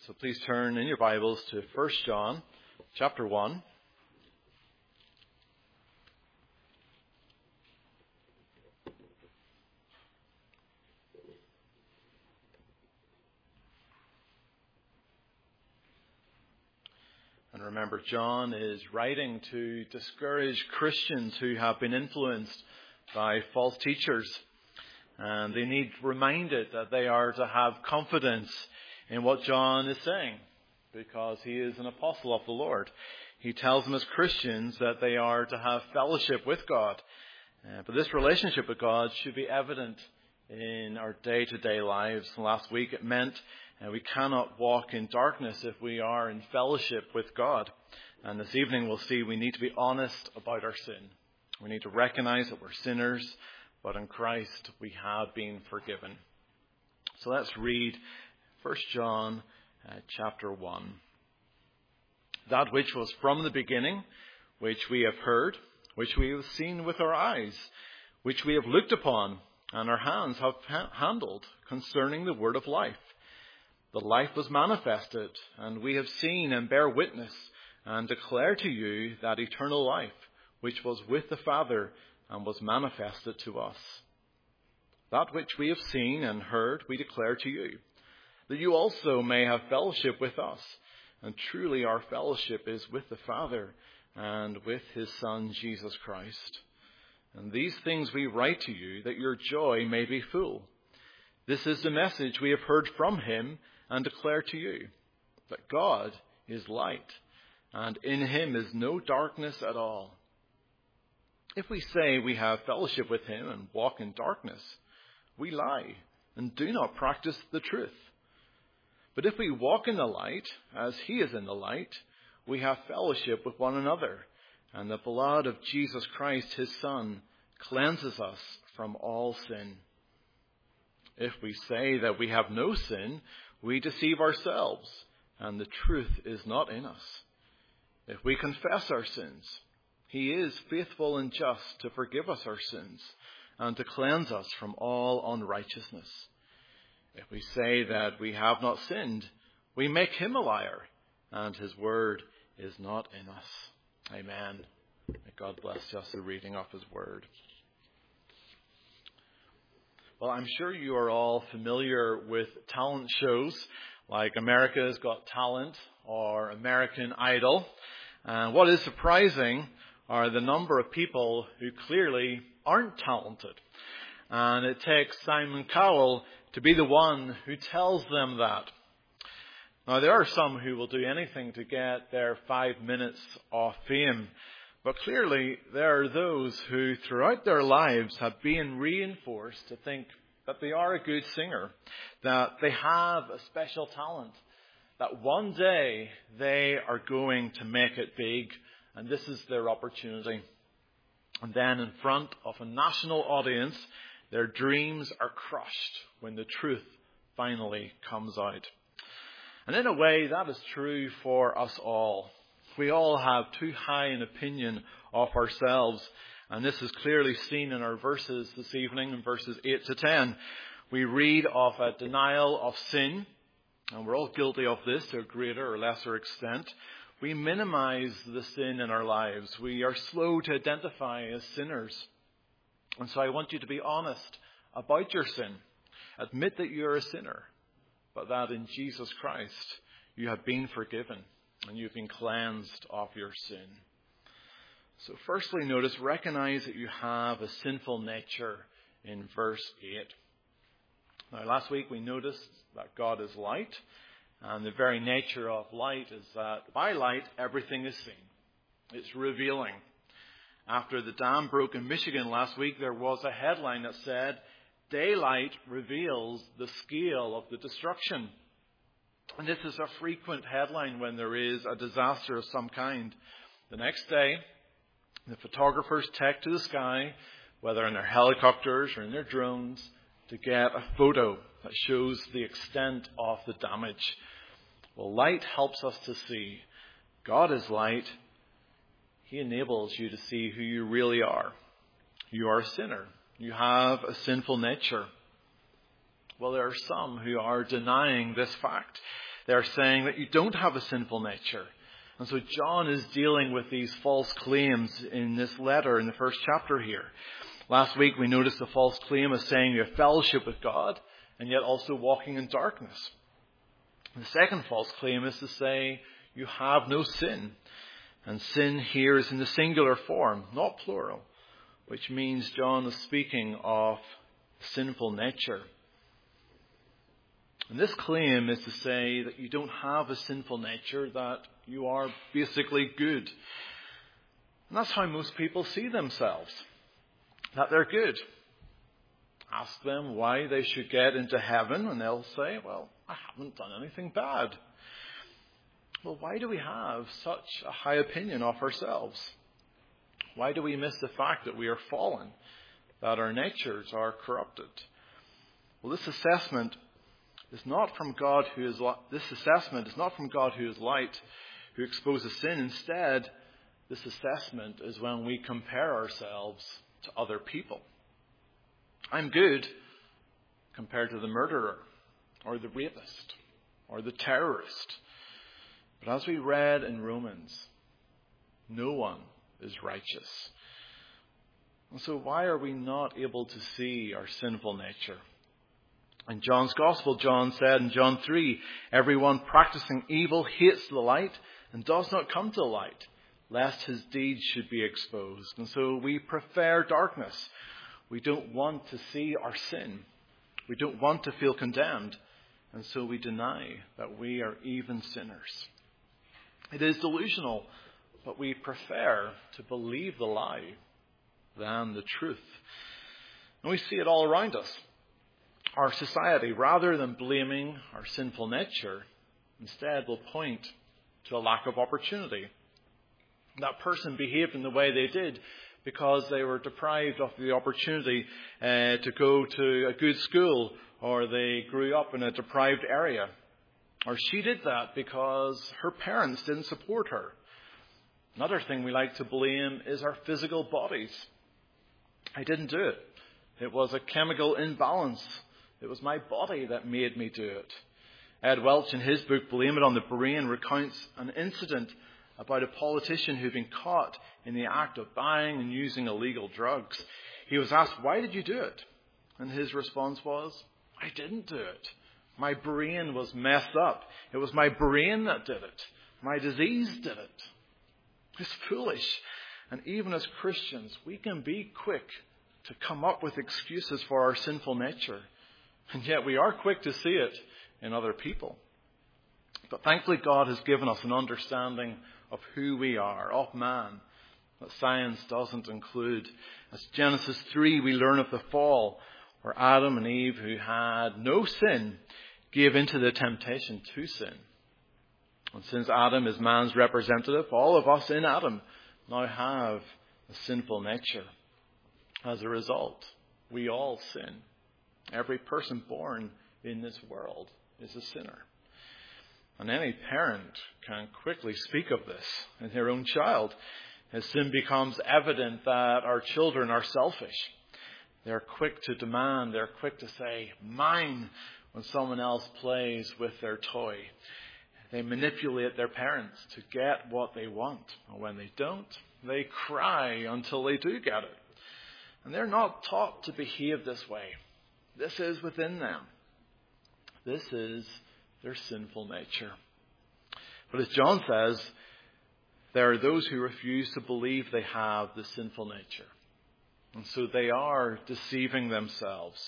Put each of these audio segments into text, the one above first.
So please turn in your Bibles to 1 John chapter 1. And remember, John is writing to discourage Christians who have been influenced by false teachers. And they need reminded that they are to have confidence in what John is saying, because he is an apostle of the Lord. He tells them as Christians that they are to have fellowship with God. But this relationship with God should be evident in our day-to-day lives. Last week it meant we cannot walk in darkness if we are in fellowship with God. And this evening we'll see we need to be honest about our sin. We need to recognize that we're sinners, but in Christ we have been forgiven. So let's read 1 John chapter 1. That which was from the beginning, which we have heard, which we have seen with our eyes, which we have looked upon, and our hands have handled concerning the word of life. The life was manifested, and we have seen and bear witness, and declare to you that eternal life, which was with the Father, and was manifested to us. That which we have seen and heard we declare to you, that you also may have fellowship with us. And truly our fellowship is with the Father and with his Son Jesus Christ. And these things we write to you, that your joy may be full. This is the message we have heard from him and declare to you, that God is light, and in him is no darkness at all. If we say we have fellowship with him and walk in darkness, we lie and do not practice the truth. But if we walk in the light, as he is in the light, we have fellowship with one another, and the blood of Jesus Christ, his Son, cleanses us from all sin. If we say that we have no sin, we deceive ourselves, and the truth is not in us. If we confess our sins, he is faithful and just to forgive us our sins and to cleanse us from all unrighteousness. If we say that we have not sinned, we make him a liar, and his word is not in us. Amen. May God bless us the reading of his word. Well, I'm sure you are all familiar with talent shows like America's Got Talent or American Idol. And what is surprising are the number of people who clearly aren't talented. And it takes Simon Cowell to be the one who tells them that. Now, there are some who will do anything to get their 5 minutes of fame. But clearly, there are those who throughout their lives have been reinforced to think that they are a good singer, that they have a special talent, that one day they are going to make it big, and this is their opportunity. And then in front of a national audience, their dreams are crushed when the truth finally comes out. And in a way, that is true for us all. We all have too high an opinion of ourselves. And this is clearly seen in our verses this evening, in verses 8 to 10. We read of a denial of sin, and we're all guilty of this to a greater or lesser extent. We minimize the sin in our lives. We are slow to identify as sinners. And so I want you to be honest about your sin. Admit that you're a sinner, but that in Jesus Christ you have been forgiven and you've been cleansed of your sin. So firstly, recognize that you have a sinful nature in verse 8. Now, last week we noticed that God is light, and the very nature of light is that by light everything is seen. It's revealing. After the dam broke in Michigan last week, there was a headline that said, "Daylight reveals the scale of the destruction." And this is a frequent headline when there is a disaster of some kind. The next day, the photographers take to the sky, whether in their helicopters or in their drones, to get a photo that shows the extent of the damage. Well, light helps us to see. God is light. He enables you to see who you really are. You are a sinner. You have a sinful nature. Well, there are some who are denying this fact. They're saying that you don't have a sinful nature. And so John is dealing with these false claims in this letter in the first chapter here. Last week we noticed the false claim of saying you have fellowship with God and yet also walking in darkness. The second false claim is to say you have no sin. And sin here is in the singular form, not plural, which means John is speaking of sinful nature. And this claim is to say that you don't have a sinful nature, that you are basically good. And that's how most people see themselves, that they're good. Ask them why they should get into heaven, and they'll say, well, I haven't done anything bad. Well, why do we have such a high opinion of ourselves? Why do we miss the fact that we are fallen, that our natures are corrupted? Well, this assessment is not from God who is light, who exposes sin. Instead, this assessment is when we compare ourselves to other people. I'm good compared to the murderer, or the rapist, or the terrorist. But as we read in Romans, no one is righteous. And so why are we not able to see our sinful nature? In John's Gospel, John said in John 3, everyone practicing evil hates the light and does not come to the light, lest his deeds should be exposed. And so we prefer darkness. We don't want to see our sin. We don't want to feel condemned. And so we deny that we are even sinners. It is delusional, but we prefer to believe the lie than the truth. And we see it all around us. Our society, rather than blaming our sinful nature, instead will point to a lack of opportunity. That person behaved in the way they did because they were deprived of the opportunity to go to a good school, or they grew up in a deprived area. Or she did that because her parents didn't support her. Another thing we like to blame is our physical bodies. I didn't do it. It was a chemical imbalance. It was my body that made me do it. Ed Welch, in his book, Blame It on the Brain, recounts an incident about a politician who'd been caught in the act of buying and using illegal drugs. He was asked, why did you do it? And his response was, I didn't do it. My brain was messed up. It was my brain that did it. My disease did it. It's foolish. And even as Christians, we can be quick to come up with excuses for our sinful nature. And yet we are quick to see it in other people. But thankfully God has given us an understanding of who we are, of man, that science doesn't include. As Genesis 3, we learn of the fall, where Adam and Eve, who had no sin, gave into the temptation to sin. And since Adam is man's representative, all of us in Adam now have a sinful nature. As a result, we all sin. Every person born in this world is a sinner. And any parent can quickly speak of this in their own child. As sin becomes evident that our children are selfish, they're quick to demand, they're quick to say, mine, when someone else plays with their toy. They manipulate their parents to get what they want. And when they don't, they cry until they do get it. And they're not taught to behave this way. This is within them. This is their sinful nature. But as John says, there are those who refuse to believe they have the sinful nature. And so they are deceiving themselves.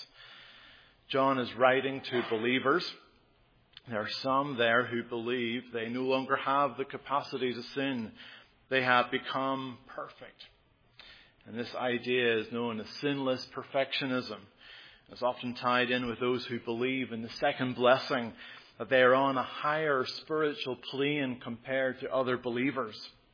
John is writing to believers. There are some there who believe they no longer have the capacity to sin. They have become perfect. And this idea is known as sinless perfectionism. It's often tied in with those who believe in the second blessing, that they are on a higher spiritual plane compared to other believers.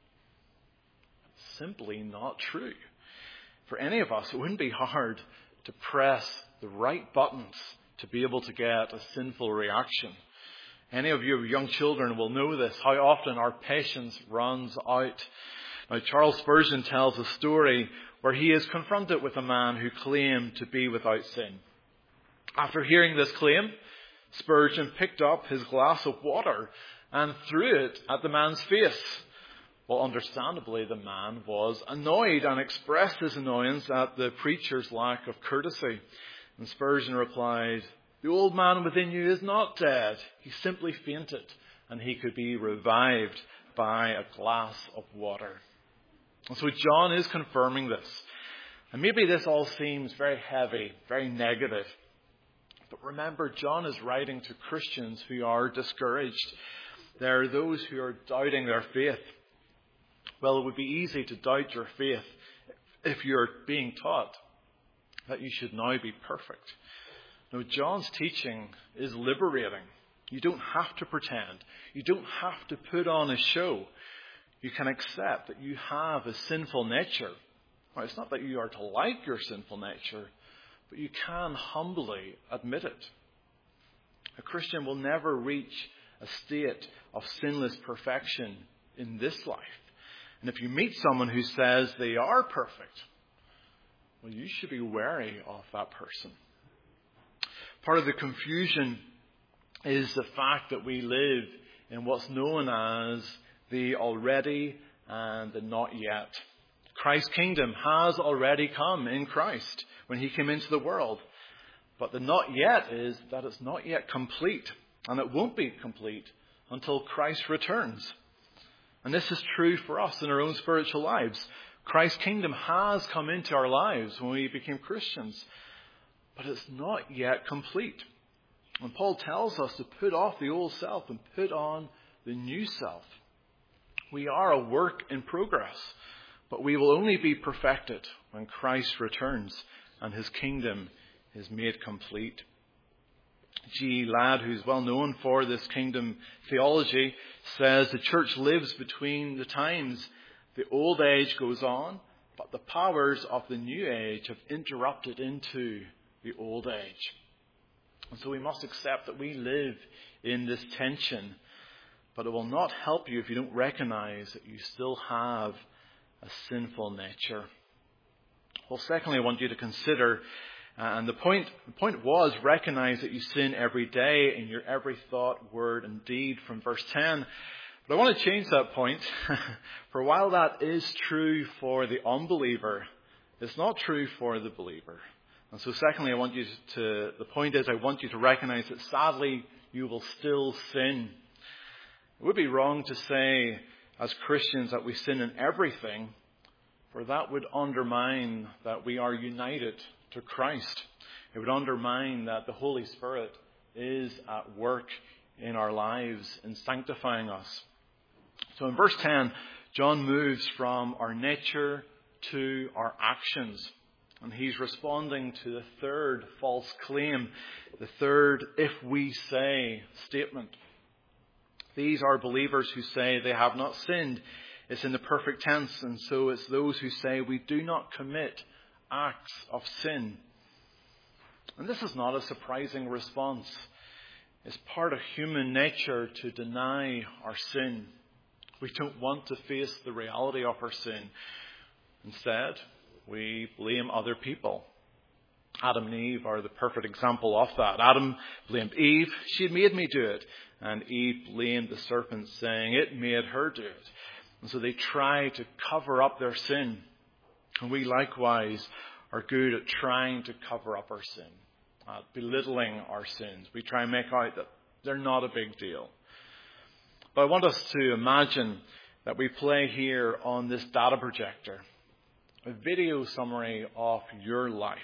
It's simply not true. For any of us, it wouldn't be hard to press the right buttons to be able to get a sinful reaction. Any of you young children will know this, how often our patience runs out. Now, Charles Spurgeon tells a story where he is confronted with a man who claimed to be without sin. After hearing this claim, Spurgeon picked up his glass of water and threw it at the man's face. Well, understandably, the man was annoyed and expressed his annoyance at the preacher's lack of courtesy. And Spurgeon replied, "The old man within you is not dead. He simply fainted, and he could be revived by a glass of water." And so John is confirming this. And maybe this all seems very heavy, very negative. But remember, John is writing to Christians who are discouraged. There are those who are doubting their faith. Well, it would be easy to doubt your faith if you're being taught that you should now be perfect. No, John's teaching is liberating. You don't have to pretend. You don't have to put on a show. You can accept that you have a sinful nature. Now, it's not that you are to like your sinful nature, but you can humbly admit it. A Christian will never reach a state of sinless perfection in this life. And if you meet someone who says they are perfect, well, you should be wary of that person. Part of the confusion is the fact that we live in what's known as the already and the not yet. Christ's kingdom has already come in Christ when he came into the world. But the not yet is that it's not yet complete. And it won't be complete until Christ returns. And this is true for us in our own spiritual lives. Christ's kingdom has come into our lives when we became Christians. But it's not yet complete. And Paul tells us to put off the old self and put on the new self. We are a work in progress. But we will only be perfected when Christ returns and his kingdom is made complete. G. Ladd, who's well known for this kingdom theology, says the church lives between the times. The old age goes on, but the powers of the new age have interrupted into the old age. And so we must accept that we live in this tension, but it will not help you if you don't recognize that you still have a sinful nature. Well, secondly, I want you to consider, and the point was, recognize that you sin every day in your every thought, word, and deed from verse 10. But I want to change that point. For while that is true for the unbeliever, it's not true for the believer. And so secondly, the point is I want you to recognize that sadly you will still sin. It would be wrong to say as Christians that we sin in everything, for that would undermine that we are united to Christ. It would undermine that the Holy Spirit is at work in our lives in sanctifying us. So in verse 10, John moves from our nature to our actions. And he's responding to the third false claim, the third "if we say" statement. These are believers who say they have not sinned. It's in the perfect tense, and so it's those who say we do not commit acts of sin. And this is not a surprising response. It's part of human nature to deny our sin. We don't want to face the reality of our sin. Instead, we blame other people. Adam and Eve are the perfect example of that. Adam blamed Eve. She had made me do it. And Eve blamed the serpent, saying it made her do it. And so they try to cover up their sin. And we likewise are good at trying to cover up our sin, belittling our sins. We try and make out that they're not a big deal. But I want us to imagine that we play here on this data projector a video summary of your life.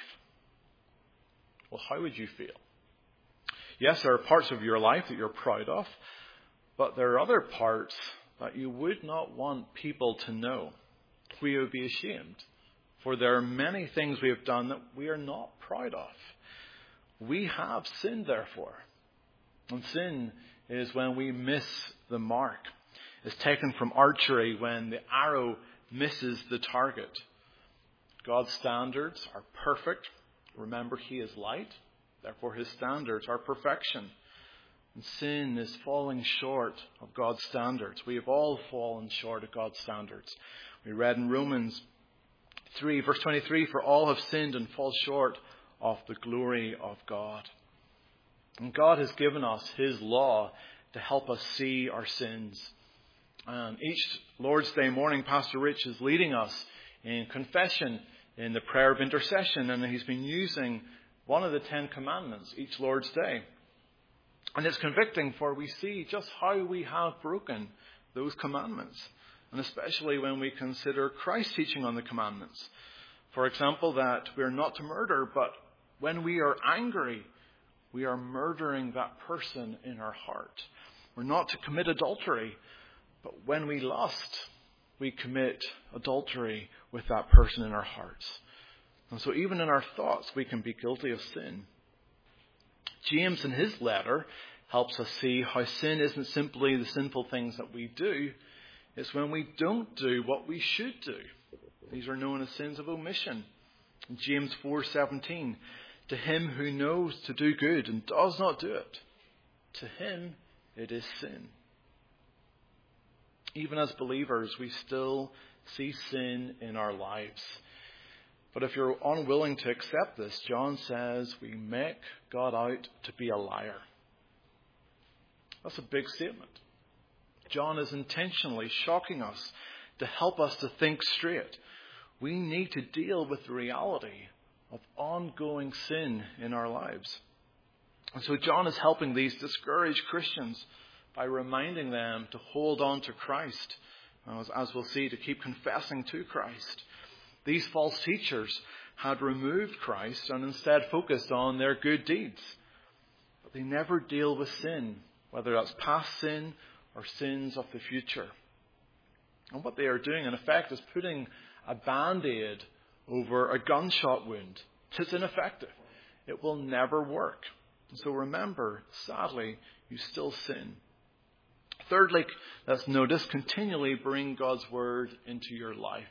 Well, how would you feel? Yes, there are parts of your life that you're proud of, but there are other parts that you would not want people to know. We would be ashamed, for there are many things we have done that we are not proud of. We have sinned, therefore. And sin is when we miss the mark. It's taken from archery when the arrow misses the target. God's standards are perfect. Remember, he is light. Therefore, his standards are perfection. And sin is falling short of God's standards. We have all fallen short of God's standards. We read in Romans 3, verse 23, for all have sinned and fall short of the glory of God. And God has given us his law to help us see our sins. And each Lord's Day morning, Pastor Rich is leading us in confession, in the prayer of intercession, and he's been using one of the 10 commandments each Lord's Day. And it's convicting, for we see just how we have broken those commandments, and especially when we consider Christ's teaching on the commandments. For example, that we're not to murder, but when we are angry, we are murdering that person in our heart. We're not to commit adultery, but when we lust, we commit adultery with that person in our hearts. And so even in our thoughts, we can be guilty of sin. James, in his letter, helps us see how sin isn't simply the sinful things that we do. It's when we don't do what we should do. These are known as sins of omission. In James 4:17, to him who knows to do good and does not do it, to him it is sin. Even as believers, we still see sin in our lives. But if you're unwilling to accept this, John says we make God out to be a liar. That's a big statement. John is intentionally shocking us to help us to think straight. We need to deal with the reality of ongoing sin in our lives. And so John is helping these discouraged Christians by reminding them to hold on to Christ, as we'll see, to keep confessing to Christ. These false teachers had removed Christ and instead focused on their good deeds. But they never deal with sin, whether that's past sin or sins of the future. And what they are doing, in effect, is putting a band-aid over a gunshot wound. It's ineffective. It will never work. And so remember, sadly, you still sin. Thirdly, let's notice, continually bring God's word into your life.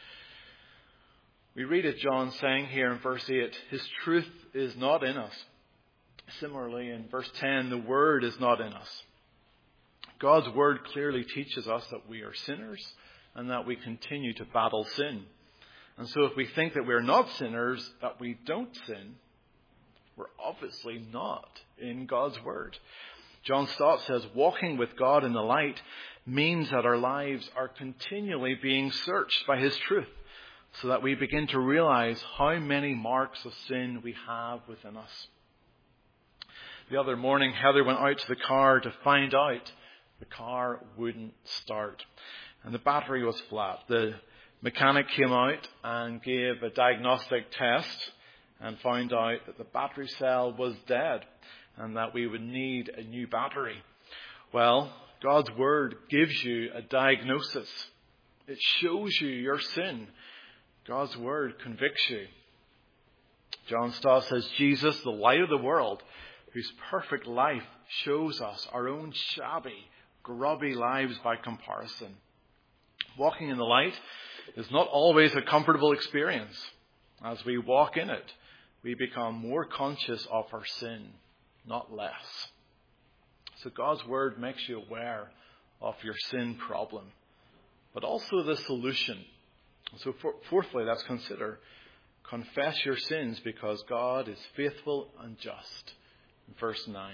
We read it, John saying here in verse 8, his truth is not in us. Similarly, in verse 10, the word is not in us. God's word clearly teaches us that we are sinners and that we continue to battle sin. And so if we think that we're not sinners, that we don't sin, we're obviously not in God's word. John Stott says, walking with God in the light means that our lives are continually being searched by his truth, so that we begin to realize how many marks of sin we have within us. The other morning, Heather went out to the car to find out the car wouldn't start, and the battery was flat. The mechanic came out and gave a diagnostic test and found out that the battery cell was dead and that we would need a new battery. Well, God's word gives you a diagnosis. It shows you your sin. God's word convicts you. John Stott says, Jesus, the light of the world, whose perfect life shows us our own shabby, grubby lives by comparison. Walking in the light is not always a comfortable experience. As we walk in it, we become more conscious of our sin, not less. So God's word makes you aware of your sin problem, but also the solution. So fourthly, let's consider, confess your sins because God is faithful and just. In verse 9.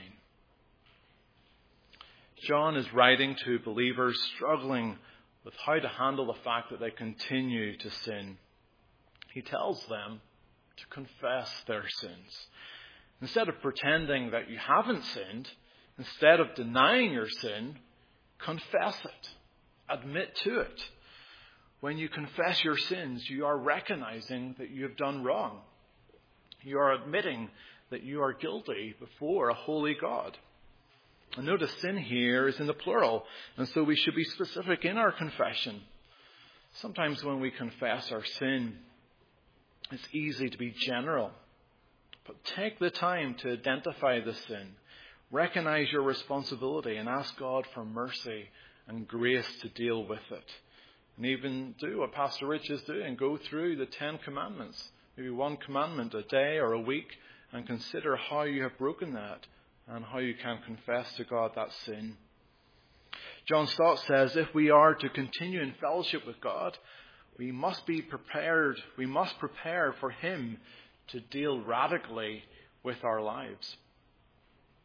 John is writing to believers struggling with how to handle the fact that they continue to sin. He tells them to confess their sins. Instead of pretending that you haven't sinned, instead of denying your sin, confess it. Admit to it. When you confess your sins, you are recognizing that you have done wrong. You are admitting that you are guilty before a holy God. And notice sin here is in the plural, and so we should be specific in our confession. Sometimes when we confess our sin, it's easy to be general. But take the time to identify the sin, recognize your responsibility, and ask God for mercy and grace to deal with it. And even do what Pastor Rich is doing, go through the 10 commandments, maybe one commandment a day or a week, and consider how you have broken that and how you can confess to God that sin. John Stott says, if we are to continue in fellowship with God, we must be prepared. We must prepare for him to deal radically with our lives.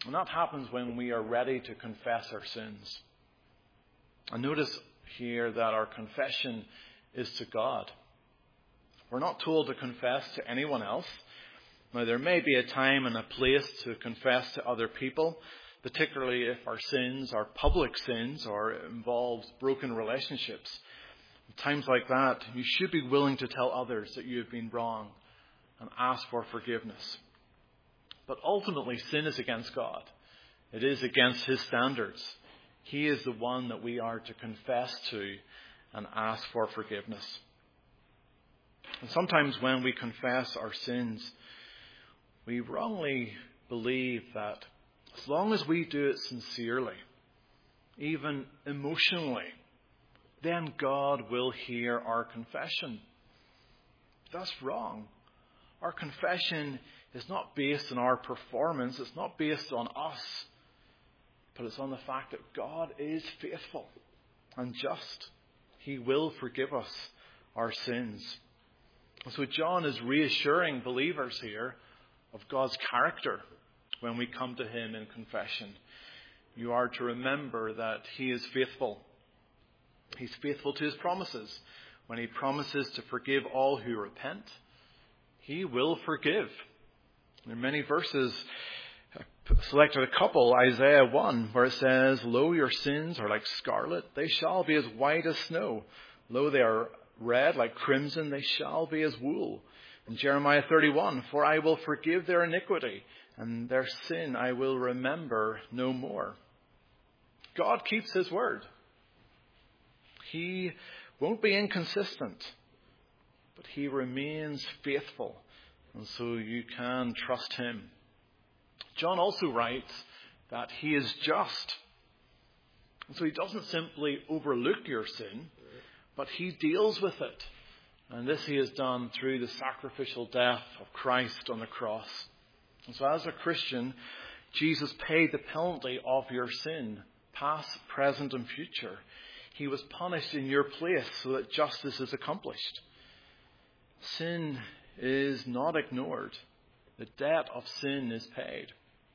And that happens when we are ready to confess our sins. And notice here that our confession is to God. We're not told to confess to anyone else. Now, there may be a time and a place to confess to other people, particularly if our sins are public sins or involves broken relationships. In times like that, you should be willing to tell others that you have been wrong and ask for forgiveness. But ultimately, sin is against God. It is against His standards. He is the one that we are to confess to and ask for forgiveness. And sometimes when we confess our sins, we wrongly believe that as long as we do it sincerely, even emotionally, then God will hear our confession. That's wrong. Our confession is not based on our performance. It's not based on us. But it's on the fact that God is faithful and just. He will forgive us our sins. So John is reassuring believers here of God's character when we come to Him in confession. You are to remember that He is faithful. He's faithful to His promises. When He promises to forgive all who repent, He will forgive. There are many verses. Selected a couple, Isaiah 1, where it says, "Lo, your sins are like scarlet, they shall be as white as snow. Lo, they are red like crimson, they shall be as wool." And Jeremiah 31, "For I will forgive their iniquity, and their sin I will remember no more." God keeps His word. He won't be inconsistent, but He remains faithful, and so you can trust Him. John also writes that He is just. And so He doesn't simply overlook your sin, but He deals with it. And this He has done through the sacrificial death of Christ on the cross. And so as a Christian, Jesus paid the penalty of your sin, past, present and future. He was punished in your place so that justice is accomplished. Sin is not ignored. The debt of sin is paid.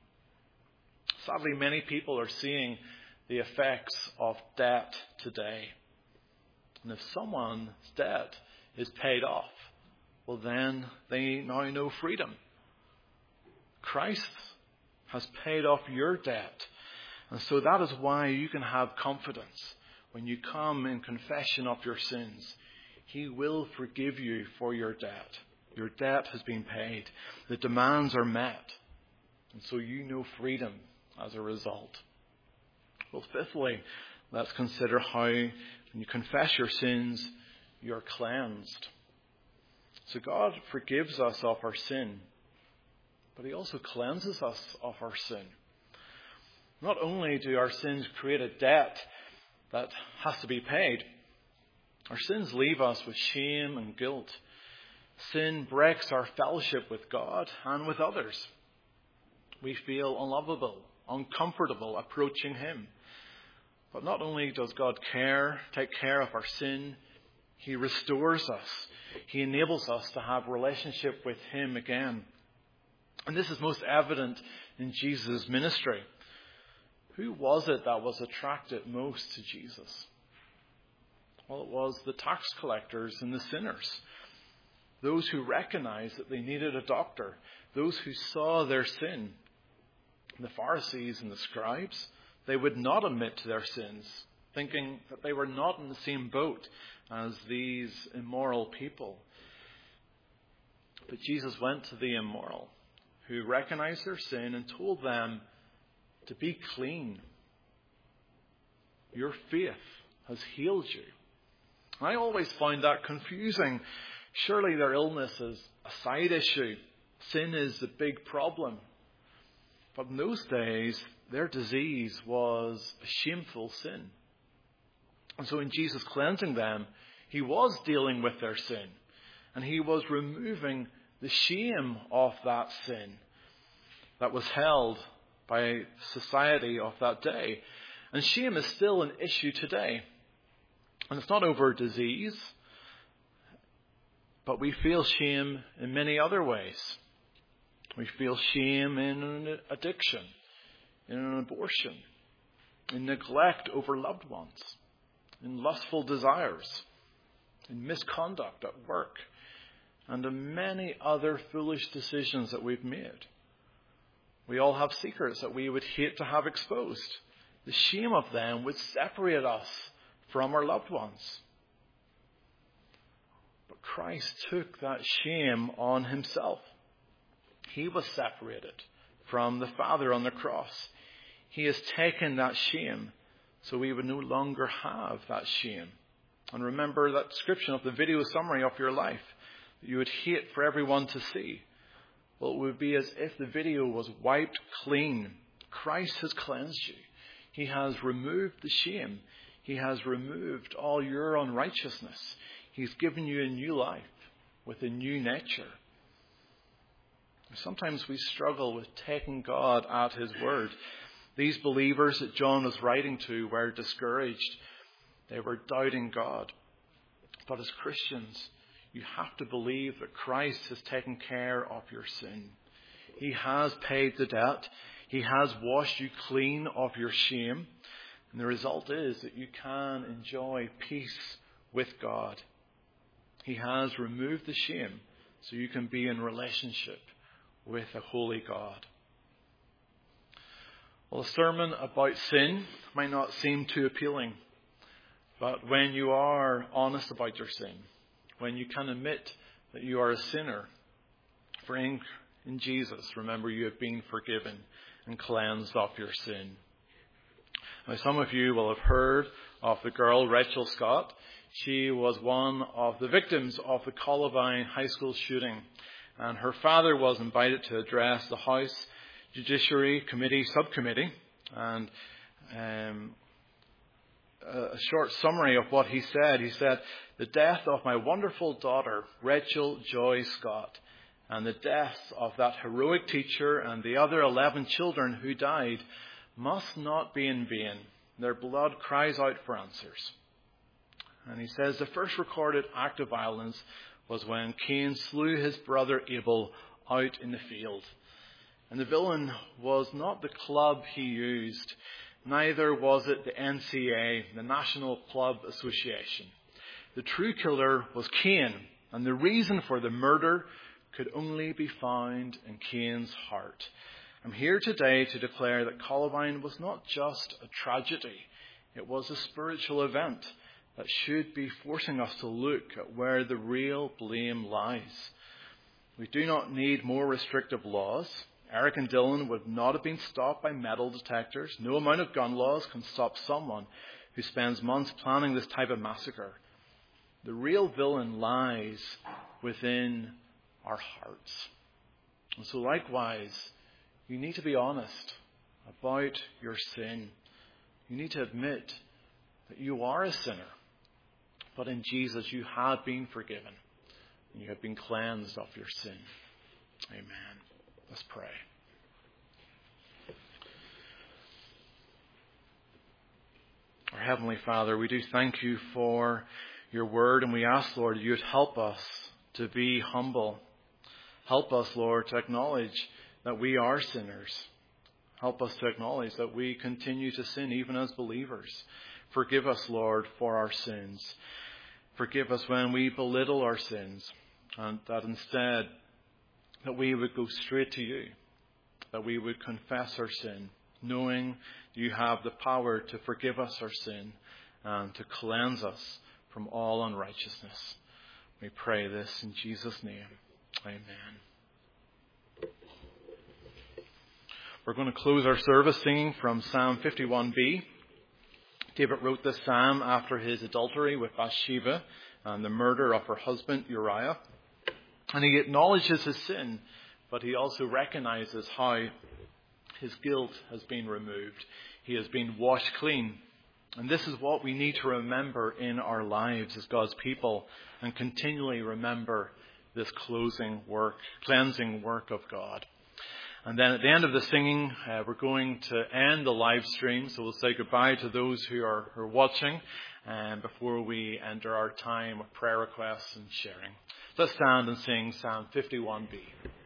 Sadly, many people are seeing the effects of debt today. And if someone's debt is paid off, well then they now know freedom. Christ has paid off your debt. And so that is why you can have confidence when you come in confession of your sins. He will forgive you for your debt. Your debt has been paid. The demands are met. And so you know freedom as a result. Well, fifthly, let's consider how when you confess your sins, you're cleansed. So God forgives us of our sin, but He also cleanses us of our sin. Not only do our sins create a debt that has to be paid, our sins leave us with shame and guilt. Sin breaks our fellowship with God and with others. We feel unlovable, uncomfortable approaching Him. But not only does God take care of our sin, He restores us. He enables us to have relationship with Him again. And this is most evident in Jesus' ministry. Who was it that was attracted most to Jesus? Well, it was the tax collectors and the sinners. Those who recognized that they needed a doctor. Those who saw their sin. The Pharisees and the scribes, they would not admit to their sins, thinking that they were not in the same boat as these immoral people. But Jesus went to the immoral, who recognized their sin and told them to be clean. Your faith has healed you. I always find that confusing. Surely their illness is a side issue. Sin is the big problem. But in those days, their disease was a shameful sin. And so in Jesus cleansing them, He was dealing with their sin. And He was removing the shame of that sin that was held by society of that day. And shame is still an issue today. And it's not over disease, but we feel shame in many other ways. We feel shame in addiction, in an abortion, in neglect over loved ones, in lustful desires, in misconduct at work, and in many other foolish decisions that we've made. We all have secrets that we would hate to have exposed. The shame of them would separate us from our loved ones. But Christ took that shame on himself. He was separated from the Father on the cross. He has taken that shame so we would no longer have that shame. And remember that description of the video summary of your life that you would hate for everyone to see. Well, it would be as if the video was wiped clean. Christ has cleansed you. He has removed the shame. He has removed all your unrighteousness. He's given you a new life with a new nature. Sometimes we struggle with taking God at his word. These believers that John was writing to were discouraged. They were doubting God. But as Christians, you have to believe that Christ has taken care of your sin. He has paid the debt. He has washed you clean of your shame. And the result is that you can enjoy peace with God. He has removed the shame so you can be in relationship with a holy God. Well, a sermon about sin might not seem too appealing. But when you are honest about your sin, when you can admit that you are a sinner, for in Jesus, remember, you have been forgiven and cleansed of your sin. Now, some of you will have heard of the girl Rachel Scott. She was one of the victims of the Columbine High School shooting, and her father was invited to address the House Judiciary Committee subcommittee. And a short summary of what he said. He said, "The death of my wonderful daughter, Rachel Joy Scott, and the death of that heroic teacher and the other 11 children who died must not be in vain. Their blood cries out for answers." And he says the first recorded act of violence was when Cain slew his brother Abel out in the field. And the villain was not the club he used. Neither was it the NCA, the National Club Association. The true killer was Cain, and the reason for the murder could only be found in Cain's heart. I'm here today to declare that Columbine was not just a tragedy. It was a spiritual event that should be forcing us to look at where the real blame lies. We do not need more restrictive laws. Eric and Dylan would not have been stopped by metal detectors. No amount of gun laws can stop someone who spends months planning this type of massacre. The real villain lies within our hearts. And so likewise, you need to be honest about your sin. You need to admit that you are a sinner. But in Jesus, you have been forgiven. And you have been cleansed of your sin. Amen. Let's pray. Our Heavenly Father, we do thank you for your word, and we ask, Lord, you would help us to be humble. Help us, Lord, to acknowledge that we are sinners. Help us to acknowledge that we continue to sin even as believers. Forgive us, Lord, for our sins. Forgive us when we belittle our sins, and that instead that we would go straight to you, that we would confess our sin, knowing you have the power to forgive us our sin and to cleanse us from all unrighteousness. We pray this in Jesus' name. Amen. We're going to close our service singing from Psalm 51b. David wrote this psalm after his adultery with Bathsheba and the murder of her husband Uriah. And he acknowledges his sin, but he also recognizes how his guilt has been removed. He has been washed clean. And this is what we need to remember in our lives as God's people, and continually remember this cleansing work of God. And then at the end of the singing, we're going to end the live stream. So we'll say goodbye to those who are watching, and before we enter our time of prayer requests and sharing. Let's stand and sing Psalm 51b.